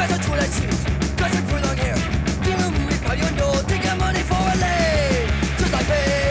가서 졸라치지 가서 불당해요 지금 우리 파견도 take your money for a lay just like me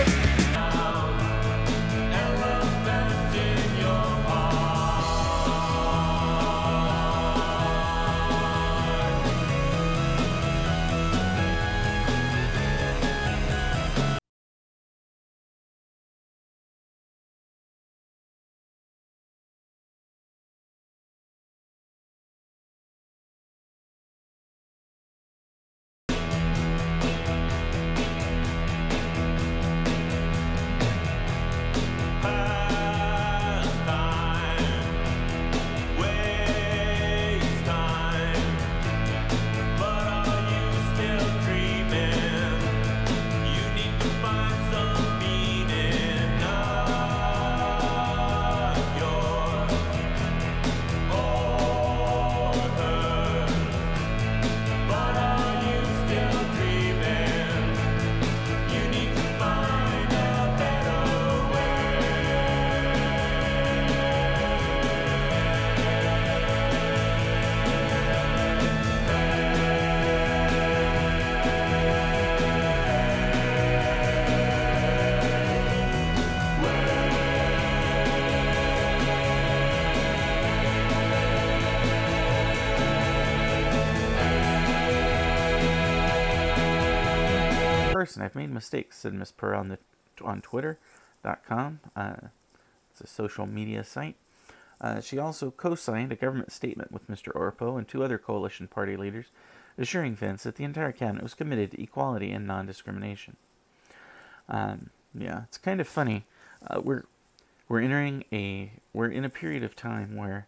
I've made mistakes, said Miss Purr on Twitter.com. It's a social media site. She also co-signed a government statement with Mr. Orpo and two other coalition party leaders, assuring fans that the entire cabinet was committed to equality and non-discrimination. Yeah, it's kind of funny. We're in a period of time where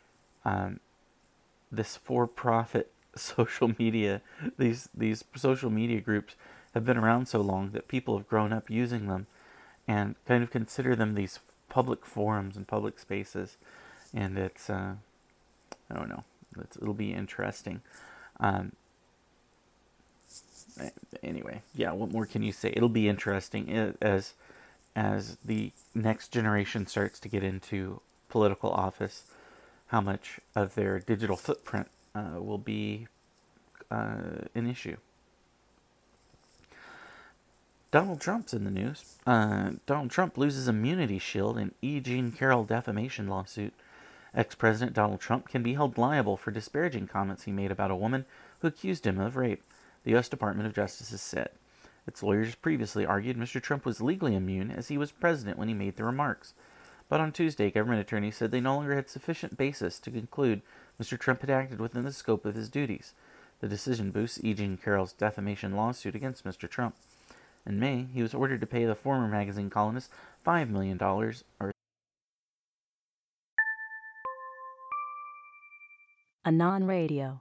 this for-profit social media, these social media groups have been around so long that people have grown up using them and kind of consider them these public forums and public spaces. And it's, I don't know, it'll be interesting. Anyway, yeah, what more can you say? It'll be interesting as the next generation starts to get into political office, how much of their digital footprint will be an issue. Donald Trump's in the news. Donald Trump loses immunity shield in E. Jean Carroll defamation lawsuit. Ex-President Donald Trump can be held liable for disparaging comments he made about a woman who accused him of rape, the U.S. Department of Justice has said. Its lawyers previously argued Mr. Trump was legally immune as he was president when he made the remarks. But on Tuesday, government attorneys said they no longer had sufficient basis to conclude Mr. Trump had acted within the scope of his duties. The decision boosts E. Jean Carroll's defamation lawsuit against Mr. Trump. In May, he was ordered to pay the former magazine columnist $5 million, or Anon Radio,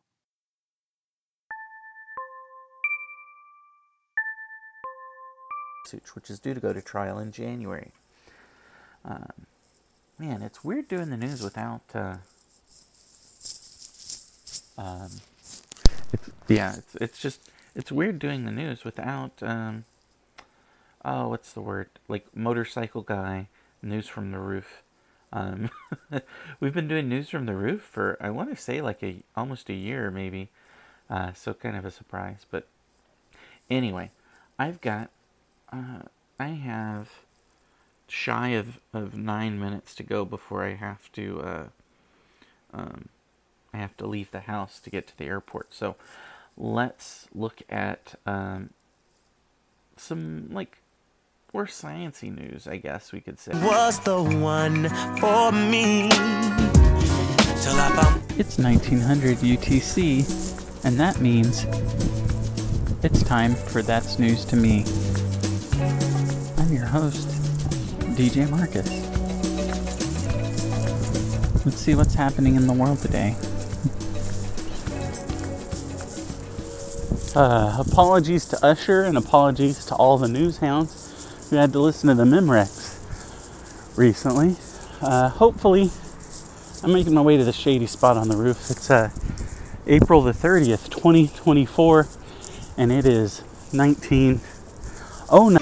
which is due to go to trial in January. Man, it's weird doing the news without. It's weird doing the news without. What's the word? Like motorcycle guy, news from the roof. We've been doing news from the roof for, I want to say, like almost a year maybe. So kind of a surprise. But anyway, I have shy of 9 minutes to go before I have to leave the house to get to the airport. So let's look at some more sciencey news, I guess we could say. Was the one for me. It's 1900 UTC, and that means it's time for That's News to Me. I'm your host, DJ Marcus. Let's see what's happening in the world today. Apologies to Usher and apologies to all the news hounds who had to listen to the Memorex recently. Hopefully, I'm making my way to the shady spot on the roof. It's April the 30th, 2024, and it is 1909.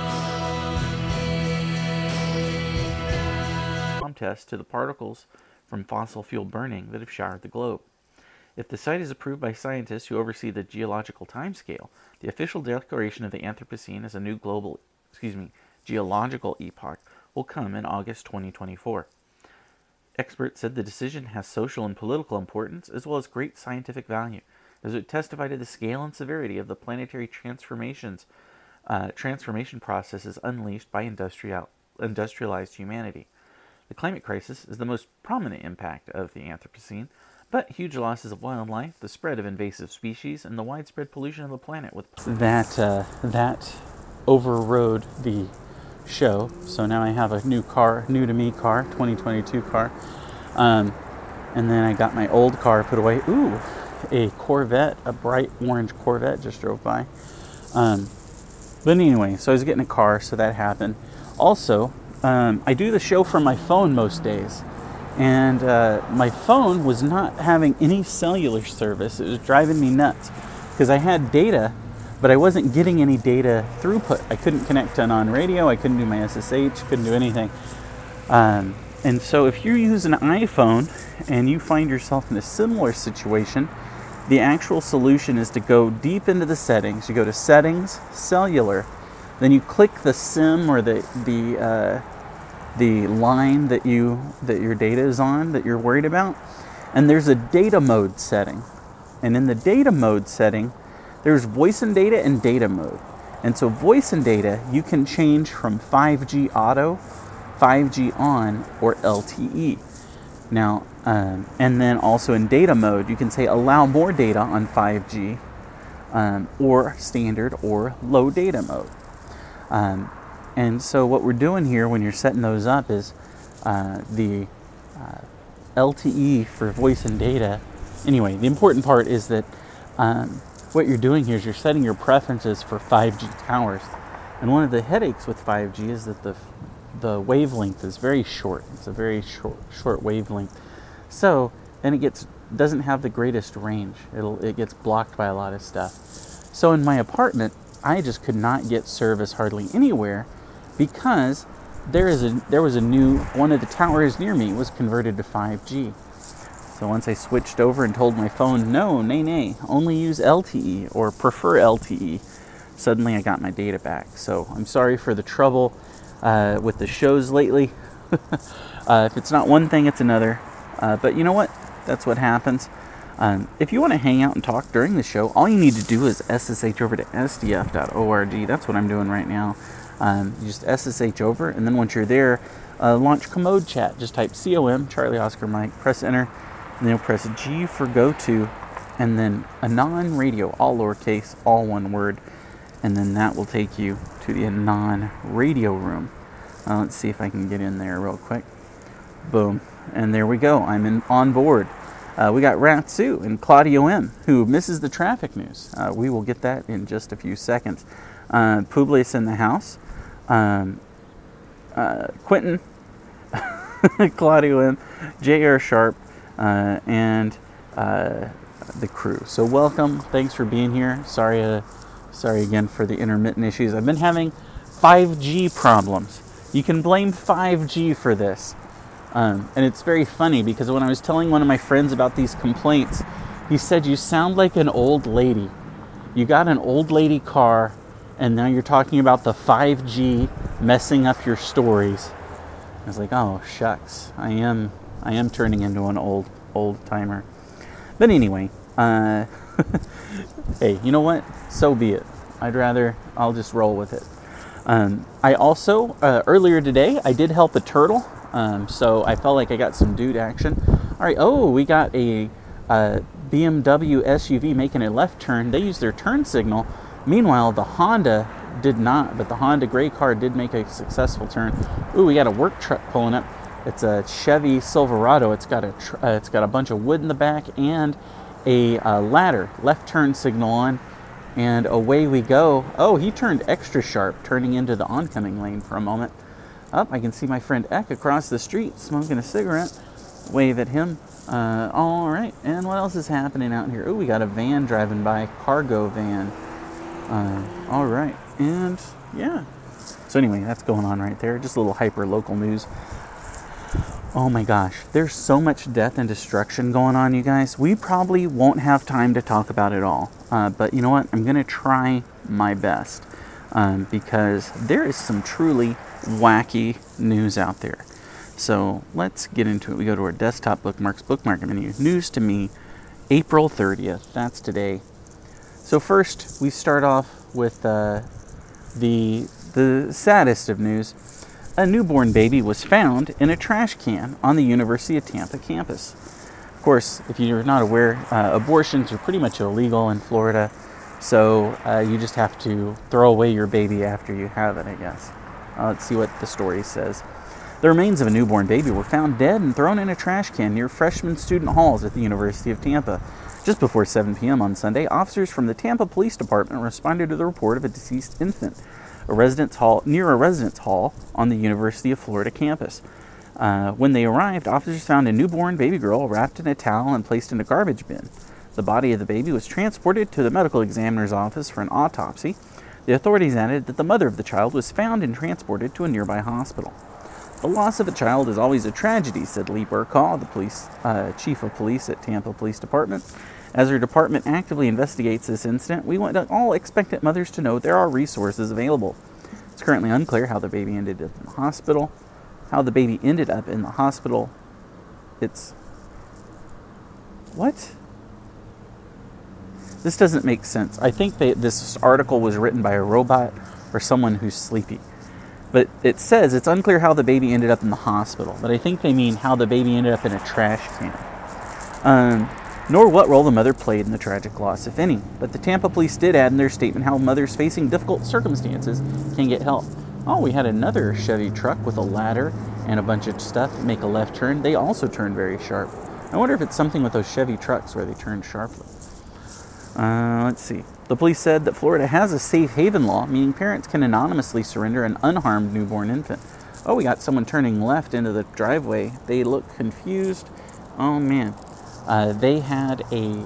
Test to the particles from fossil fuel burning that have showered the globe. If the site is approved by scientists who oversee the geological timescale, the official declaration of the Anthropocene as a new geological epoch will come in August 2024. Experts said the decision has social and political importance as well as great scientific value, as it testified to the scale and severity of the planetary transformation processes unleashed by industrialized humanity. The climate crisis is the most prominent impact of the Anthropocene, but huge losses of wildlife, the spread of invasive species, and the widespread pollution of the planet with that overrode the show. So now I have a new to me car, 2022 car, and then I got my old car put away. Ooh, a Corvette, a bright orange Corvette just drove by. But anyway, so I was getting a car, so that happened. Also, I do the show from my phone most days, and my phone was not having any cellular service. It was driving me nuts because I had data, but I wasn't getting any data throughput. I couldn't connect to on radio. I couldn't do my SSH. Couldn't do anything. And so if you use an iPhone and you find yourself in a similar situation, the actual solution is to go deep into the settings. You go to Settings, Cellular, then you click the SIM or the line that your data is on that you're worried about, and there's a data mode setting. And in the data mode setting, there's voice and data and data mode. And so voice and data, you can change from 5G auto, 5G on, or LTE. Now, and then also in data mode, you can say allow more data on 5G, or standard or low data mode. And so what we're doing here when you're setting those up is the LTE for voice and data. Anyway, the important part is that what you're doing here is you're setting your preferences for 5G towers. And one of the headaches with 5G is that the wavelength is very short. It's a very short wavelength. So then it doesn't have the greatest range. It gets blocked by a lot of stuff. So in my apartment, I just could not get service hardly anywhere because one of the towers near me was converted to 5G. So once I switched over and told my phone, nay, only use LTE or prefer LTE, suddenly I got my data back. So I'm sorry for the trouble with the shows lately. If it's not one thing, it's another. But you know what? That's what happens. If you want to hang out and talk during the show, all you need to do is SSH over to sdf.org. That's what I'm doing right now. You just SSH over, and then once you're there, launch Commode Chat. Just type COM, Charlie Oscar Mike, press enter, and then you'll press G for go to, and then Anon Radio, all lowercase, all one word, and then that will take you to the Anon Radio room. Let's see if I can get in there real quick. Boom. And there we go. I'm on board. We got Ratsu and Claudio M, who misses the traffic news. We will get that in just a few seconds. Publius in the house. Quentin, Claudio M, J.R. Sharp, and the crew. So welcome. Thanks for being here. Sorry again for the intermittent issues. I've been having 5G problems. You can blame 5G for this. And it's very funny because when I was telling one of my friends about these complaints, he said, "You sound like an old lady. You got an old lady car, and now you're talking about the 5G messing up your stories." I was like, "Oh shucks, I am turning into an old timer." But anyway, hey, you know what? So be it. I'll just roll with it. I also earlier today I did help a turtle. So I felt like I got some dude action. All right. Oh, we got a BMW SUV making a left turn. They used their turn signal. Meanwhile, the Honda did not, but the Honda gray car did make a successful turn. Ooh, we got a work truck pulling up. It's a Chevy Silverado. It's got a bunch of wood in the back and a ladder. Left turn signal on, and away we go. Oh, he turned extra sharp, turning into the oncoming lane for a moment. Up, I can see my friend Eck across the street smoking a cigarette. Wave at him. All right, and what else is happening out here? Oh, we got a van driving by, cargo van. All right, and yeah. So anyway, that's going on right there. Just a little hyper local news. Oh my gosh, there's so much death and destruction going on, you guys. We probably won't have time to talk about it all. But you know what? I'm going to try my best because there is some truly wacky news out there. So let's get into it. We go to our desktop bookmarks, bookmark menu, news to me, April 30th. That's today. So first, we start off with the saddest of news. A newborn baby was found in a trash can on the University of Tampa campus. Of course, if you're not aware, abortions are pretty much illegal in Florida, so you just have to throw away your baby after you have it, I guess. Let's see what the story says. The remains of a newborn baby were found dead and thrown in a trash can near freshman student halls at the University of Tampa. Just before 7 p.m. on Sunday, officers from the Tampa Police Department responded to the report of a deceased infant near a residence hall on the University of Florida campus. When they arrived, officers found a newborn baby girl wrapped in a towel and placed in a garbage bin. The body of the baby was transported to the medical examiner's office for an autopsy. The authorities added that the mother of the child was found and transported to a nearby hospital. The loss of a child is always a tragedy, said Lee Burkaw, the chief of police at Tampa Police Department. As our department actively investigates this incident, we want all expectant mothers to know there are resources available. It's currently unclear how the baby ended up in the hospital. What? This doesn't make sense. I think this article was written by a robot or someone who's sleepy. But it says it's unclear how the baby ended up in the hospital. But I think they mean how the baby ended up in a trash can. Nor what role the mother played in the tragic loss, if any. But the Tampa police did add in their statement how mothers facing difficult circumstances can get help. Oh, we had another Chevy truck with a ladder and a bunch of stuff make a left turn. They also turned very sharp. I wonder if it's something with those Chevy trucks where they turn sharply. Let's see. The police said that Florida has a safe haven law, meaning parents can anonymously surrender an unharmed newborn infant. Oh, we got someone turning left into the driveway. They look confused. Oh, man. They had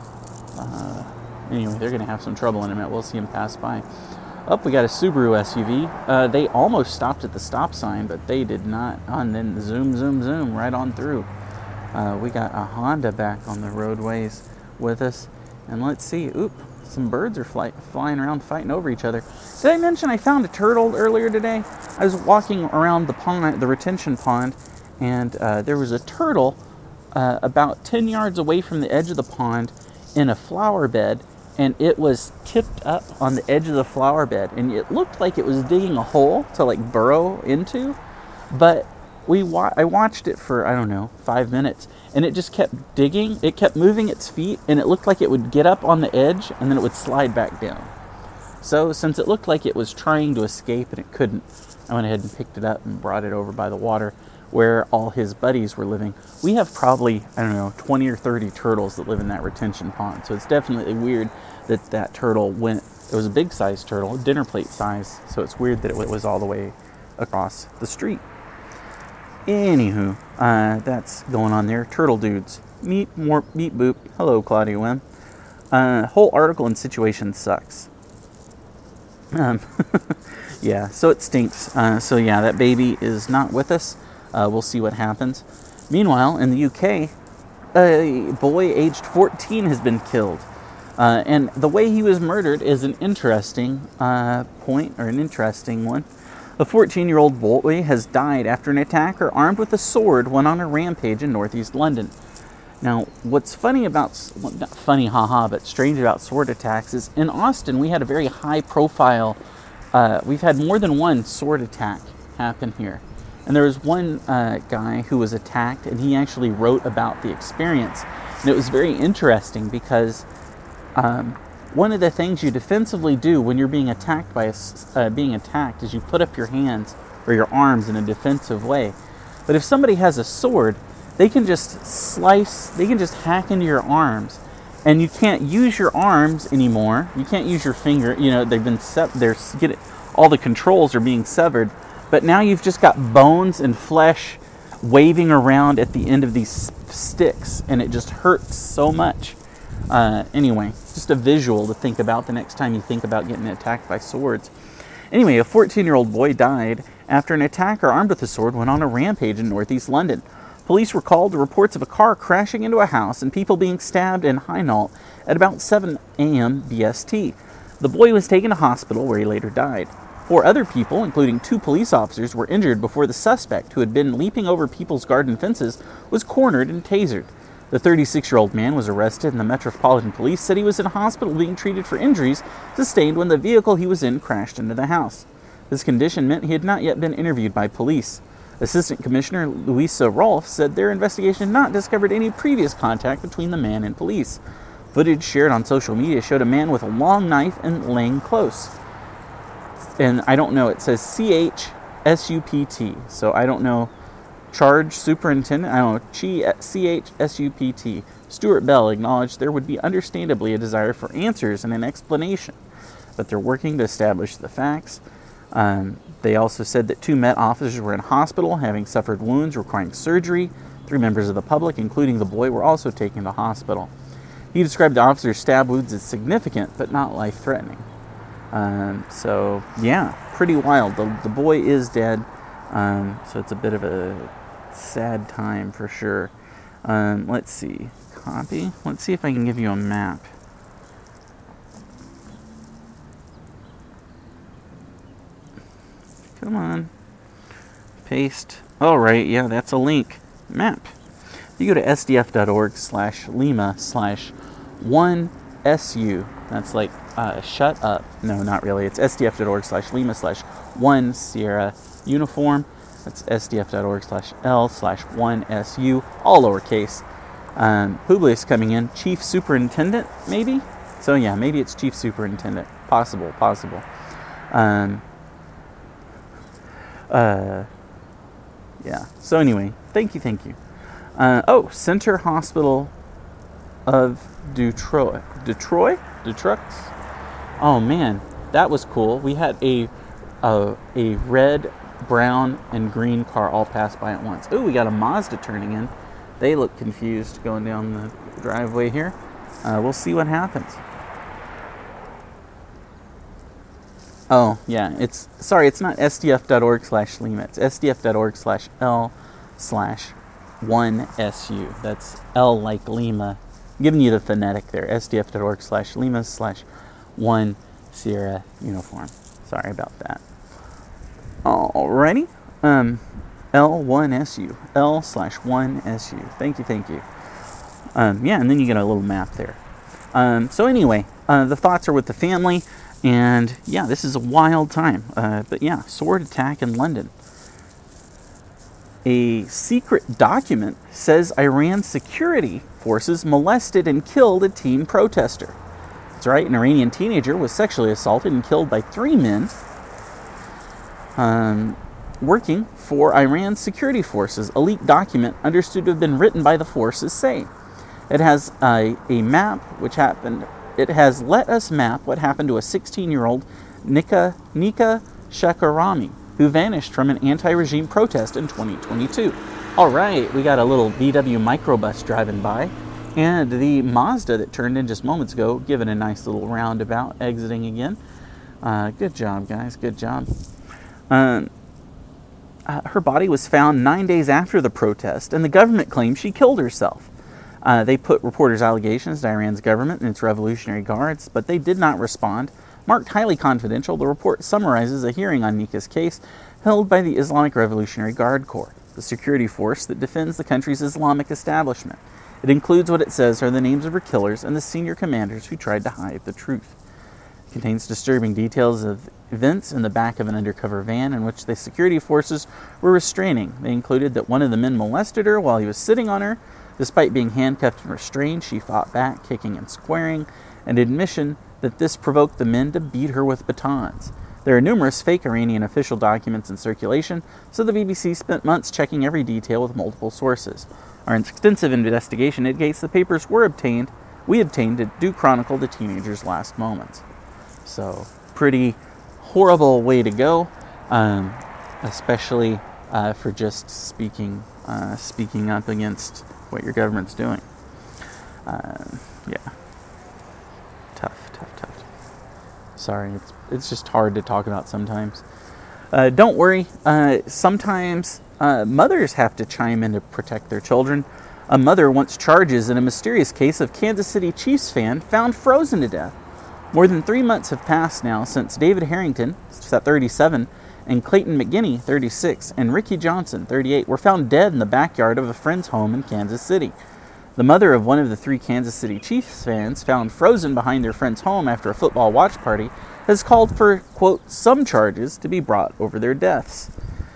anyway, they're going to have some trouble in a minute. We'll see them pass by. Oh, we got a Subaru SUV. They almost stopped at the stop sign, but they did not. Oh, and then zoom, right on through. We got a Honda back on the roadways with us. And let's see. Oop, some birds are flying around fighting over each other. Did I mention I found a turtle earlier today? I was walking around the pond, the retention pond, and there was a turtle about 10 yards away from the edge of the pond in a flower bed, and it was tipped up on the edge of the flower bed, and it looked like it was digging a hole to like burrow into, but I watched it for, 5 minutes, and it just kept digging. It kept moving its feet, and it looked like it would get up on the edge, and then it would slide back down. So since it looked like it was trying to escape and it couldn't, I went ahead and picked it up and brought it over by the water where all his buddies were living. We have probably, 20 or 30 turtles that live in that retention pond. So it's definitely weird that turtle went, it was a big size turtle, dinner plate size. So it's weird that it was all the way across the street. Anywho, that's going on there. Turtle dudes. Meet boop. Hello, Claudia Wim. Whole article and situation sucks. Yeah, so it stinks. So yeah, that baby is not with us. We'll see what happens. Meanwhile, in the UK, a boy aged 14 has been killed. And the way he was murdered is an interesting point, or an interesting one. A 14-year-old boy has died after an attacker armed with a sword went on a rampage in northeast London. Now, what's funny about, well, not funny, haha, but strange about sword attacks is in Austin, we had a very high-profile, we've had more than one sword attack happen here. And there was one guy who was attacked, and he actually wrote about the experience. And it was very interesting because one of the things you defensively do when you're being attacked is you put up your hands or your arms in a defensive way. But if somebody has a sword, they can just hack into your arms, and you can't use your arms anymore. You can't use your finger. They've been all the controls are being severed. But now you've just got bones and flesh waving around at the end of these sticks, and it just hurts so much. Anyway, just a visual to think about the next time you think about getting attacked by swords. Anyway, a 14-year-old boy died after an attacker armed with a sword went on a rampage in northeast London. Police were called to reports of a car crashing into a house and people being stabbed in Hainault at about 7 a.m. BST. The boy was taken to hospital where he later died. 4 other people, including 2 police officers, were injured before the suspect, who had been leaping over people's garden fences, was cornered and tasered. The 36-year-old man was arrested, and the Metropolitan Police said he was in a hospital being treated for injuries sustained when the vehicle he was in crashed into the house. His condition meant he had not yet been interviewed by police. Assistant Commissioner Louisa Rolfe said their investigation had not discovered any previous contact between the man and police. Footage shared on social media showed a man with a long knife and laying close. And I don't know, it says CHSUPT, so I don't know. Charge Superintendent, I don't know, CHSUPT. Stuart Bell acknowledged there would be understandably a desire for answers and an explanation, but they're working to establish the facts. They also said that 2 Met officers were in hospital, having suffered wounds requiring surgery. 3 members of the public, including the boy, were also taken to hospital. He described the officer's stab wounds as significant, but not life-threatening. So, yeah, pretty wild. The boy is dead, so it's a bit of a sad time for sure. Let's see. Copy. Let's see if I can give you a map. Come on. Paste. All right, yeah, that's a link. Map. You go to sdf.org/lima/1SU. That's like, shut up. No, not really. It's sdf.org/lima/1 Sierra Uniform. That's sdf.org/L/1SU. All lowercase. Publius coming in. Chief Superintendent, maybe? So yeah, maybe it's Chief Superintendent. Possible. Yeah. So anyway, thank you. Center Hospital of Detroit. Oh man, that was cool. We had a red, brown, and green car all pass by at once. Ooh, we got a Mazda turning in. They look confused going down the driveway here. We'll see what happens. Oh, yeah, it's not sdf.org/lima. It's sdf.org/L/1SU. That's L like Lima. I'm giving you the phonetic there. sdf.org/Lima/1 Sierra Uniform. Sorry about that. Alrighty. L1SU. L/1SU. Thank you. Yeah, and then you get a little map there. So anyway, the thoughts are with the family. And yeah, this is a wild time. But yeah, sword attack in London. A secret document says Iran's security forces molested and killed a teen protester. That's right, an Iranian teenager was sexually assaulted and killed by 3 men working for Iran's security forces. A leaked document understood to have been written by the forces say. It has a map which happened. It has let us map what happened to a 16-year-old Nika Shakarami, who vanished from an anti-regime protest in 2022. All right, we got a little VW microbus driving by, and the Mazda that turned in just moments ago, giving a nice little roundabout, exiting again. Good job, guys. Good job. Her body was found 9 days after the protest, and the government claims she killed herself. They put reporters' allegations to Iran's government and its Revolutionary Guards, but they did not respond. Marked highly confidential, the report summarizes a hearing on Nika's case held by the Islamic Revolutionary Guard Corps, the security force that defends the country's Islamic establishment. It includes what it says are the names of her killers and the senior commanders who tried to hide the truth. It contains disturbing details of events in the back of an undercover van in which the security forces were restraining. They included that one of the men molested her while he was sitting on her. Despite being handcuffed and restrained, she fought back, kicking and squaring, an admission that this provoked the men to beat her with batons. There are numerous fake Iranian official documents in circulation, so the BBC spent months checking every detail with multiple sources. Our extensive investigation indicates the papers we obtained do chronicle the teenager's last moments. So, pretty horrible way to go, especially for just speaking up against what your government's doing. Yeah. Tough. Sorry, it's just hard to talk about sometimes. Don't worry. Sometimes Mothers have to chime in to protect their children. A mother wants charges in a mysterious case of Kansas City Chiefs fan found frozen to death. More than 3 months have passed now since David Harrington, 37, and Clayton McGinney, 36, and Ricky Johnson, 38, were found dead in the backyard of a friend's home in Kansas City. The mother of one of the 3 Kansas City Chiefs fans found frozen behind their friend's home after a football watch party has called for, quote, some charges to be brought over their deaths.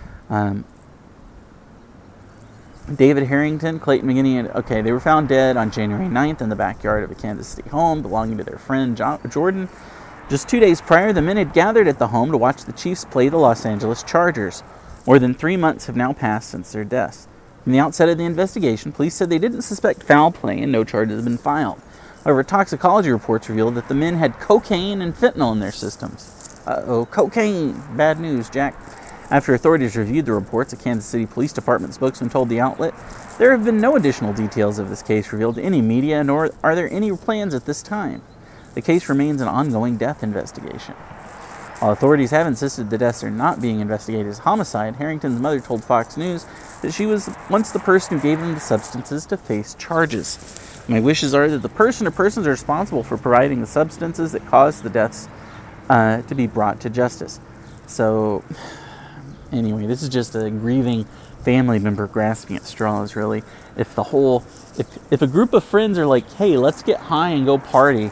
David Harrington, Clayton McGinney, they were found dead on January 9th in the backyard of a Kansas City home belonging to their friend Jordan. Just 2 days prior, the men had gathered at the home to watch the Chiefs play the Los Angeles Chargers. More than 3 months have now passed since their deaths. From the outset of the investigation, police said they didn't suspect foul play and no charges have been filed. However, toxicology reports revealed that the men had cocaine and fentanyl in their systems. Uh-oh, cocaine! Bad news, Jack. After authorities reviewed the reports, a Kansas City Police Department spokesman told the outlet, there have been no additional details of this case revealed to any media, nor are there any plans at this time. The case remains an ongoing death investigation. While authorities have insisted the deaths are not being investigated as homicide, Harrington's mother told Fox News that she was once the person who gave them the substances to face charges. My wishes are that the person or persons responsible for providing the substances that caused the deaths to be brought to justice. So, anyway, this is just a grieving family member grasping at straws, really. If a group of friends are like, hey, let's get high and go party,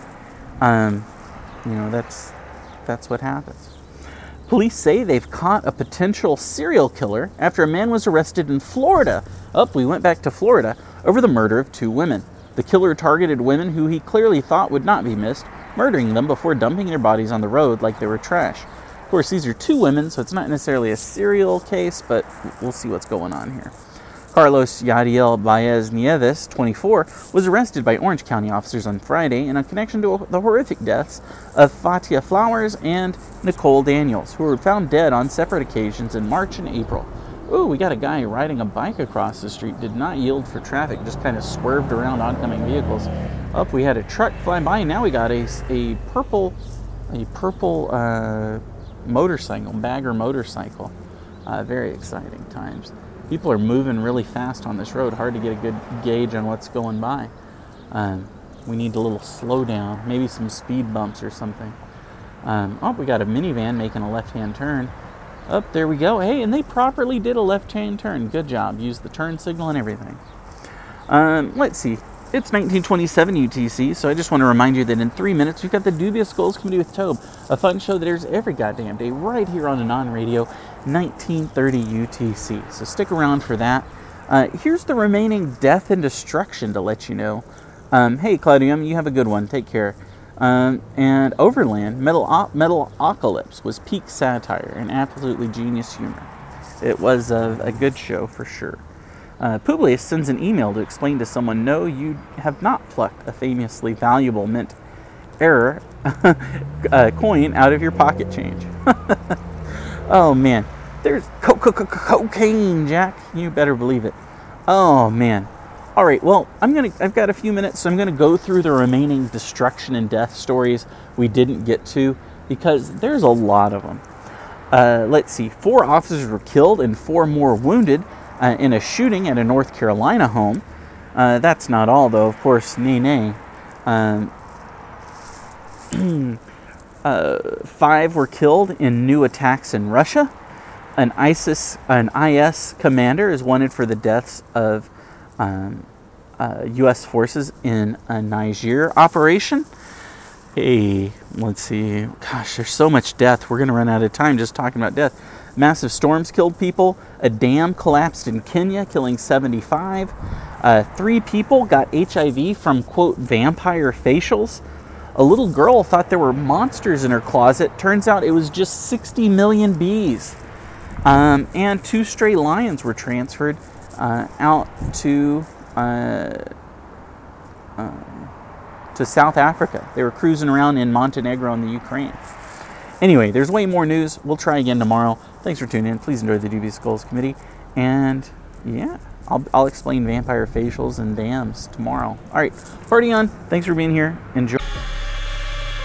that's what happens. Police say they've caught a potential serial killer after a man was arrested in Florida. We went back to Florida over the murder of 2 women. The killer targeted women who he clearly thought would not be missed, murdering them before dumping their bodies on the road like they were trash. Of course, these are 2 women, so it's not necessarily a serial case, but we'll see what's going on here. Carlos Yadiel Baez Nieves, 24, was arrested by Orange County officers on Friday in a connection to the horrific deaths of Fatia Flowers and Nicole Daniels, who were found dead on separate occasions in March and April. Ooh, we got a guy riding a bike across the street, did not yield for traffic, just kind of swerved around oncoming vehicles. We had a truck flying by, now we got a purple motorcycle, bagger motorcycle. Very exciting times. People are moving really fast on this road. Hard to get a good gauge on what's going by. We need a little slowdown, maybe some speed bumps or something. We got a minivan making a left-hand turn. There we go. Hey, and they properly did a left-hand turn. Good job. Used the turn signal and everything. Let's see. It's 1927 UTC, so I just want to remind you that in 3 minutes, we've got the Dubious Skulls Committee with Tobe, a fun show that airs every goddamn day right here on Anon Radio, 1930 UTC. So stick around for that. Here's the remaining death and destruction to let you know. Hey, Claudium, you have a good one. Take care. And Overland, Metalocalypse was peak satire and absolutely genius humor. It was a good show for sure. Publius sends an email to explain to someone, no, you have not plucked a famously valuable mint error coin out of your pocket change. Oh, man. There's cocaine, Jack. You better believe it. Oh, man. All right, well, I've got a few minutes, so I'm going to go through the remaining destruction and death stories we didn't get to, because there's a lot of them. Let's see. 4 officers were killed and 4 more wounded in a shooting at a North Carolina home. That's not all, though. Of course, nay. 5 were killed in new attacks in Russia. An IS commander is wanted for the deaths of U.S. forces in a Niger operation. Hey, let's see. Gosh, there's so much death. We're going to run out of time just talking about death. Massive storms killed people. A dam collapsed in Kenya, killing 75. 3 people got HIV from, quote, vampire facials. A little girl thought there were monsters in her closet. Turns out it was just 60 million bees. And 2 stray lions were transferred out to South Africa. They were cruising around in Montenegro and the Ukraine. Anyway, there's way more news. We'll try again tomorrow. Thanks for tuning in. Please enjoy the Dubious Skulls Committee. And yeah, I'll explain vampire facials and dams tomorrow. All right, party on. Thanks for being here. Enjoy.